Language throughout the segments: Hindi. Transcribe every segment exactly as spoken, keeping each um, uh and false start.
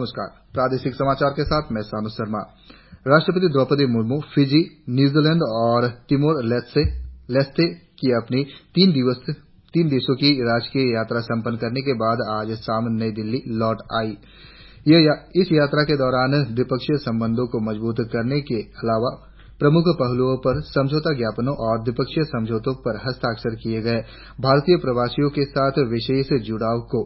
नमस्कार। प्रादेशिक समाचार के साथ मैं सानु शर्मा। राष्ट्रपति द्रौपदी मुर्मू फिजी, न्यूजीलैंड और तिमोर लेस्टे की अपनी तीन दिवस तीन देशों की राजकीय यात्रा संपन्न करने के बाद आज शाम नई दिल्ली लौट आई। इस यात्रा के दौरान द्विपक्षीय संबंधों को मजबूत करने के अलावा प्रमुख पहलुओं पर समझौता ज्ञापनों और द्विपक्षीय समझौतों पर हस्ताक्षर किए गए। भारतीय प्रवासियों के साथ विशेष जुड़ाव को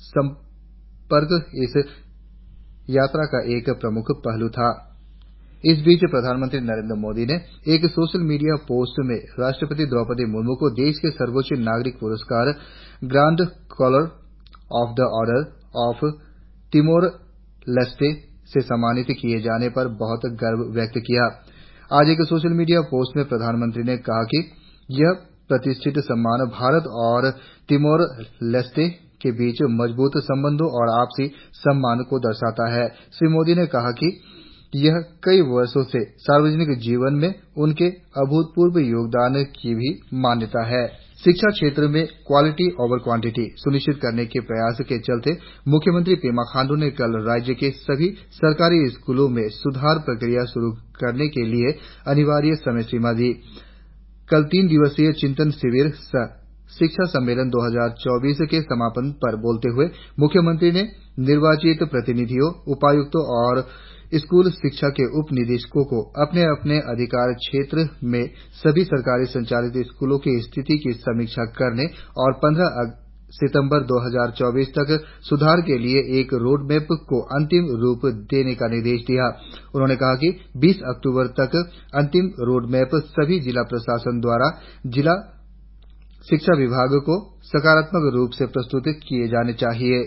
संपर्क इस यात्रा का एक प्रमुख पहलू था। इस बीच प्रधानमंत्री नरेंद्र मोदी ने एक सोशल मीडिया पोस्ट में राष्ट्रपति द्रौपदी मुर्मू को देश के सर्वोच्च नागरिक पुरस्कार grand collar of the order of Timor Leste से सम्मानित किए जाने पर बहुत गर्व व्यक्त किया। आज एक सोशल मीडिया पोस्ट में प्रधानमंत्री ने कहा कि यह प्रतिष्ठित सम्मान भारत और तिमोर लेस्टे के बीच मजबूत संबंधों और आपसी सम्मान को दर्शाता है। श्री मोदी ने कहा कि यह कई वर्षों से सार्वजनिक जीवन में उनके अभूतपूर्व योगदान की भी मान्यता है। शिक्षा क्षेत्र में क्वालिटी ओवर क्वांटिटी सुनिश्चित करने के प्रयास के चलते मुख्यमंत्री पेमा खांडू ने कल राज्य के सभी सरकारी स्कूलों में सुधार प्रक्रिया शुरू करने के लिए अनिवार्य समय सीमा दी। कल तीन दिवसीय चिंतन शिविर सह शिक्षा सम्मेलन दो हजार चौबीस के समापन पर बोलते हुए मुख्यमंत्री ने निर्वाचित प्रतिनिधियों, उपायुक्तों और स्कूल शिक्षा के उप निदेशकों को अपने अपने अधिकार क्षेत्र में सभी सरकारी संचालित स्कूलों की स्थिति की समीक्षा करने और पंद्रह सितंबर दो हजार चौबीस तक सुधार के लिए एक रोडमैप को अंतिम रूप देने का निर्देश दिया। उन्होंने कहा कि बीस अक्टूबर तक अंतिम रोडमैप सभी जिला प्रशासन द्वारा जिला शिक्षा विभाग को सकारात्मक रूप से प्रस्तुत किए जाने चाहिए।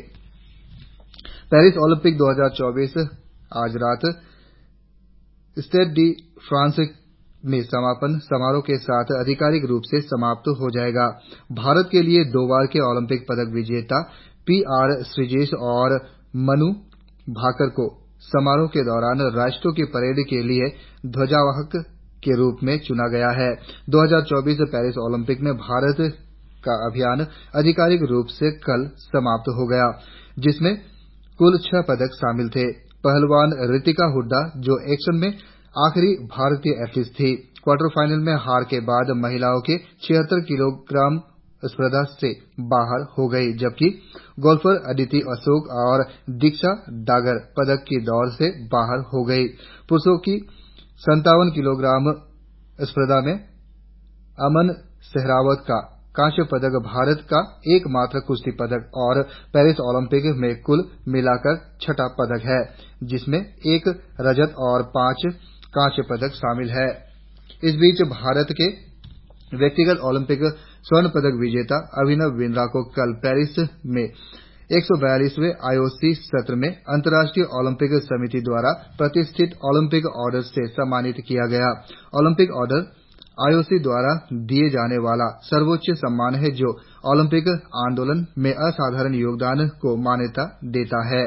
पेरिस ओलंपिक दो हजार चौबीस आज रात स्टेड डी फ्रांस में समापन समारोह के साथ आधिकारिक रूप से समाप्त हो जाएगा। भारत के लिए दो बार के ओलंपिक पदक विजेता पी आर श्रीजेश और मनु भाकर को समारोह के दौरान राष्ट्रों की परेड के लिए ध्वजावाहक के रूप में चुना गया है। दो हजार चौबीस पेरिस ओलंपिक में भारत का अभियान आधिकारिक रूप से कल समाप्त हो गया, जिसमें कुल छह पदक शामिल थे। पहलवान रितिका हुड्डा, जो एक्शन में आखिरी भारतीय एथलीट थी, क्वार्टर फाइनल में हार के बाद महिलाओं के छिहत्तर किलोग्राम स्पर्धा से बाहर हो गई, जबकि गोल्फर अदिति अशोक और दीक्षा डागर पदक की दौड़ से बाहर हो गई। पुरुषों की सत्तावन किलोग्राम स्पर्धा में अमन सहरावत का कांस्य पदक भारत का एकमात्र कुश्ती पदक और पेरिस ओलंपिक में कुल मिलाकर छठा पदक है, जिसमें एक रजत और पांच कांस्य पदक शामिल हैं। इस बीच भारत के व्यक्तिगत ओलंपिक स्वर्ण पदक विजेता अभिनव बिंद्रा को कल पेरिस में एक सौ बयालीसवें आई ओ सी सत्र में अंतर्राष्ट्रीय ओलंपिक समिति द्वारा प्रतिष्ठित ओलंपिक ऑर्डर से सम्मानित किया गया। ओलंपिक ऑर्डर आई ओ सी द्वारा दिए जाने वाला सर्वोच्च सम्मान है, जो ओलंपिक आंदोलन में असाधारण योगदान को मान्यता देता है।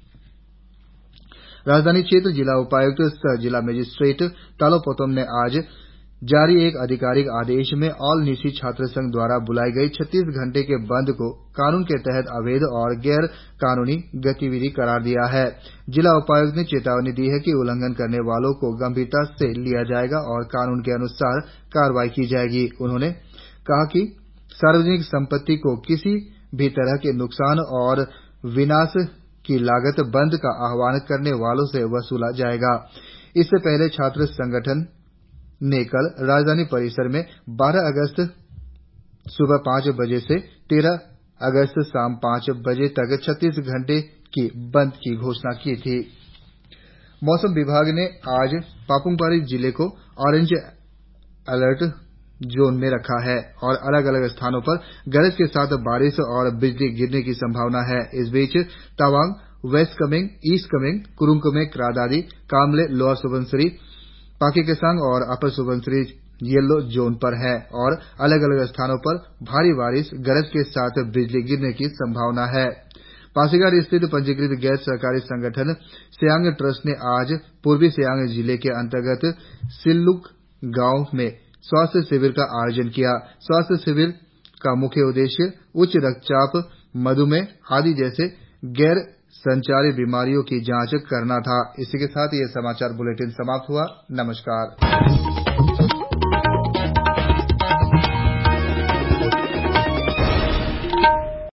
राजधानी क्षेत्र जिला उपायुक्त सह जिला मजिस्ट्रेट तालो पोतम ने आज जारी एक आधिकारिक आदेश में ऑल न्यीशी छात्र संघ द्वारा बुलाई गई छत्तीस घंटे के बंद को कानून के तहत अवैध और गैर कानूनी गतिविधि करार दिया है। जिला उपायुक्त ने चेतावनी दी है कि उल्लंघन करने वालों को गंभीरता से लिया जाएगा और कानून के अनुसार कार्रवाई की जाएगी। उन्होंने कहा कि सार्वजनिक संपत्ति को किसी भी तरह के नुकसान और विनाश की लागत बंद का आह्वान करने वालों से वसूला जाएगा। इससे पहले छात्र संगठन ने कल राजधानी परिसर में बारह अगस्त सुबह पांच बजे से तेरह अगस्त शाम पांच बजे तक छत्तीस घंटे की बंद की घोषणा की थी। मौसम विभाग ने आज पापुमपारे जिले को ऑरेंज अलर्ट जोन में रखा है और अलग अलग स्थानों पर गरज के साथ बारिश और बिजली गिरने की संभावना है। इस बीच Tawang, west Kameng, east Kameng, Kurung Kumey, Kra Daadi, Kamle, lower Subansiri, Pakke Kessang और अपर सुबनसिरी येलो जोन पर है और अलग अलग स्थानों पर भारी बारिश, गरज के साथ बिजली गिरने की संभावना है। पासीघाट स्थित पंजीकृत गैर सरकारी संगठन सियांग ट्रस्ट ने आज पूर्वी सियांग जिले के अंतर्गत सिल्लुक गांव में स्वास्थ्य शिविर का आयोजन किया। स्वास्थ्य शिविर का मुख्य उद्देश्य उच्च रक्तचाप, मधुमेह आदि जैसे गैर संचारी बीमारियों की जांच करना था। इसी के साथ ये समाचार बुलेटिन समाप्त हुआ। नमस्कार।